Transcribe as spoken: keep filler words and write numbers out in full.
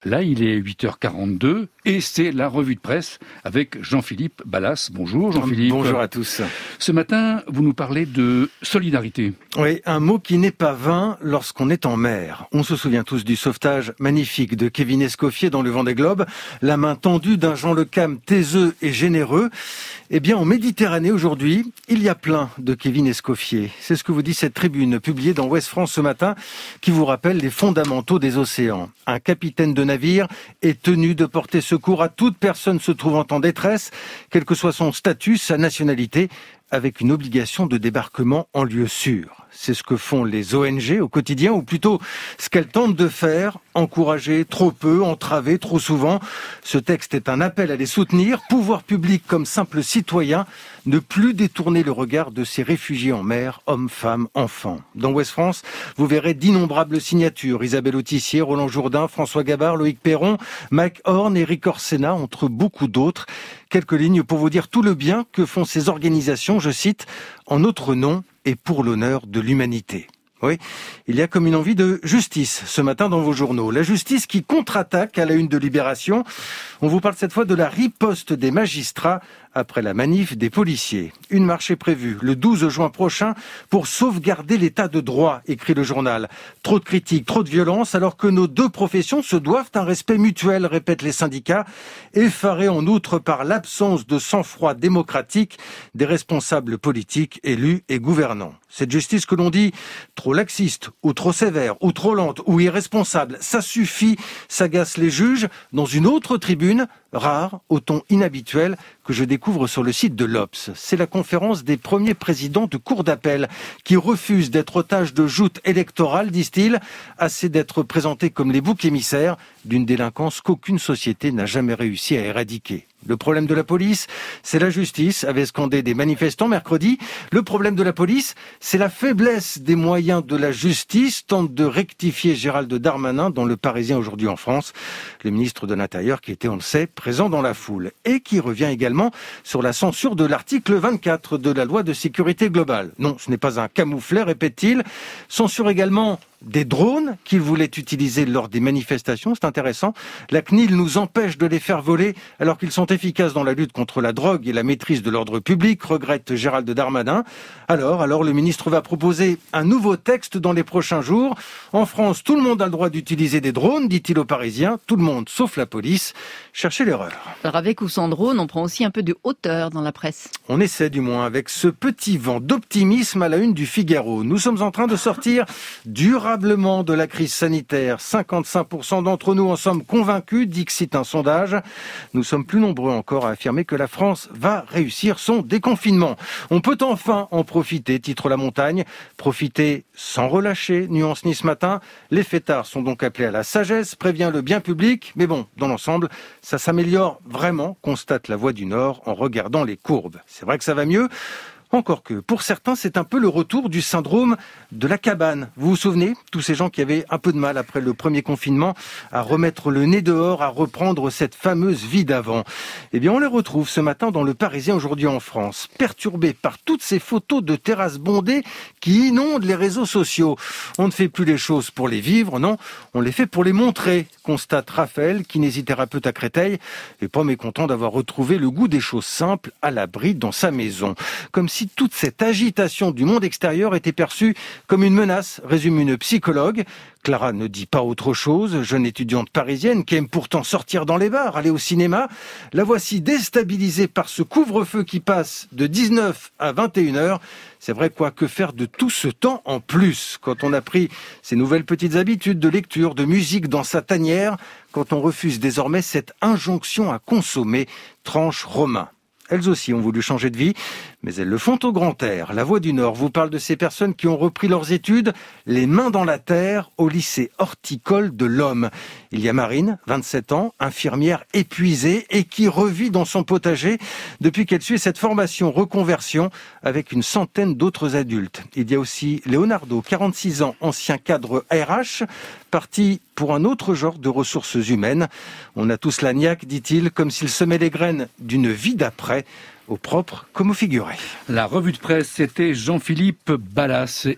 Là, il est huit heures quarante-deux et c'est la revue de presse avec Jean-Philippe Ballas. Bonjour Jean-Philippe. Bonjour à tous. Ce matin, vous nous parlez de solidarité. Oui, un mot qui n'est pas vain lorsqu'on est en mer. On se souvient tous du sauvetage magnifique de Kevin Escoffier dans le Vendée Globe, la main tendue d'un Jean Le Cam taiseux et généreux. Eh bien, en Méditerranée aujourd'hui, il y a plein de Kevin Escoffier. C'est ce que vous dit cette tribune publiée dans Ouest France ce matin, qui vous rappelle les fondamentaux des océans. Un capitaine de navire est tenu de porter secours à toute personne se trouvant en détresse, quel que soit son statut, sa nationalité, avec une obligation de débarquement en lieu sûr. C'est ce que font les O N G au quotidien, ou plutôt ce qu'elles tentent de faire, encourager trop peu, entraver trop souvent. Ce texte est un appel à les soutenir, pouvoir public comme simple citoyen, ne plus détourner le regard de ces réfugiés en mer, hommes, femmes, enfants. Dans Ouest France, vous verrez d'innombrables signatures. Isabelle Autissier, Roland Jourdain, François Gabard, Loïc Perron, Mike Horn, Eric Orsena, entre beaucoup d'autres. Quelques lignes pour vous dire tout le bien que font ces organisations, je cite, en notre nom et pour l'honneur de l'humanité. Oui, il y a comme une envie de justice ce matin dans vos journaux. La justice qui contre-attaque à la une de Libération. On vous parle cette fois de la riposte des magistrats après la manif des policiers. Une marche est prévue le douze juin prochain pour sauvegarder l'état de droit, écrit le journal. Trop de critiques, trop de violence, alors que nos deux professions se doivent un respect mutuel, répètent les syndicats, effarés en outre par l'absence de sang-froid démocratique des responsables politiques, élus et gouvernants. Cette justice que l'on dit trop laxiste, ou trop sévère, ou trop lente, ou irresponsable, ça suffit, s'agacent les juges. Dans une autre tribune, rare, au ton inhabituel, que je découvre sur le site de l'Obs. C'est la conférence des premiers présidents de cour d'appel qui refusent d'être otages de joutes électorales, disent-ils, assez d'être présentés comme les boucs émissaires d'une délinquance qu'aucune société n'a jamais réussi à éradiquer. Le problème de la police, c'est la justice, avaient scandé des manifestants mercredi. Le problème de la police, c'est la faiblesse des moyens de la justice, tente de rectifier Gérald Darmanin dans Le Parisien aujourd'hui en France. Le ministre de l'Intérieur qui était, on le sait, présent dans la foule et qui revient également sur la censure de l'article vingt-quatre de la loi de sécurité globale. Non, ce n'est pas un camouflet, répète-t-il. Censure également des drones qu'il voulait utiliser lors des manifestations, c'est intéressant. La C N I L nous empêche de les faire voler alors qu'ils sont efficaces dans la lutte contre la drogue et la maîtrise de l'ordre public, regrette Gérald Darmanin. Alors, alors le ministre va proposer un nouveau texte dans les prochains jours. En France, tout le monde a le droit d'utiliser des drones, dit-il aux Parisiens. Tout le monde, sauf la police. Cherchez l'erreur. Alors avec ou sans drone, on prend aussi un peu de hauteur dans la presse. On essaie du moins avec ce petit vent d'optimisme à la une du Figaro. Nous sommes en train de sortir durablement de la crise sanitaire. cinquante-cinq pour cent d'entre nous en sommes convaincus, dit que c'est un sondage. Nous sommes plus nombreux encore à affirmer que la France va réussir son déconfinement. On peut enfin en profiter, titre La Montagne. Profiter sans relâcher, nuance Nice Matin. Les fêtards sont donc appelés à la sagesse, prévient le bien public. Mais bon, dans l'ensemble, ça s'améliore vraiment, constate La Voix du Nord en regardant les courbes. C'est vrai que ça va mieux. Encore que, pour certains, c'est un peu le retour du syndrome de la cabane. Vous vous souvenez, tous ces gens qui avaient un peu de mal après le premier confinement à remettre le nez dehors, à reprendre cette fameuse vie d'avant. Eh bien, on les retrouve ce matin dans Le Parisien aujourd'hui en France, perturbés par toutes ces photos de terrasses bondées qui inondent les réseaux sociaux. On ne fait plus les choses pour les vivre, non, on les fait pour les montrer, constate Raphaël, kinésithérapeute à Créteil, et pas mécontent d'avoir retrouvé le goût des choses simples à l'abri dans sa maison. Comme si Si toute cette agitation du monde extérieur était perçue comme une menace, résume une psychologue. Clara ne dit pas autre chose, jeune étudiante parisienne qui aime pourtant sortir dans les bars, aller au cinéma. La voici déstabilisée par ce couvre-feu qui passe de dix-neuf à vingt et une heures. C'est vrai quoi, que faire de tout ce temps en plus quand on a pris ces nouvelles petites habitudes de lecture, de musique dans sa tanière, quand on refuse désormais cette injonction à consommer, tranche Romain. Elles aussi ont voulu changer de vie, mais elles le font au grand air. La Voix du Nord vous parle de ces personnes qui ont repris leurs études, les mains dans la terre, au lycée horticole de l'Homme. Il y a Marine, vingt-sept ans, infirmière épuisée et qui revit dans son potager depuis qu'elle suit cette formation reconversion avec une centaine d'autres adultes. Il y a aussi Leonardo, quarante-six ans, ancien cadre R H, parti pour un autre genre de ressources humaines. On a tous la niaque, dit-il, comme s'il semait les graines d'une vie d'après, au propre comme au figuré. La revue de presse, c'était Jean-Philippe Ballas.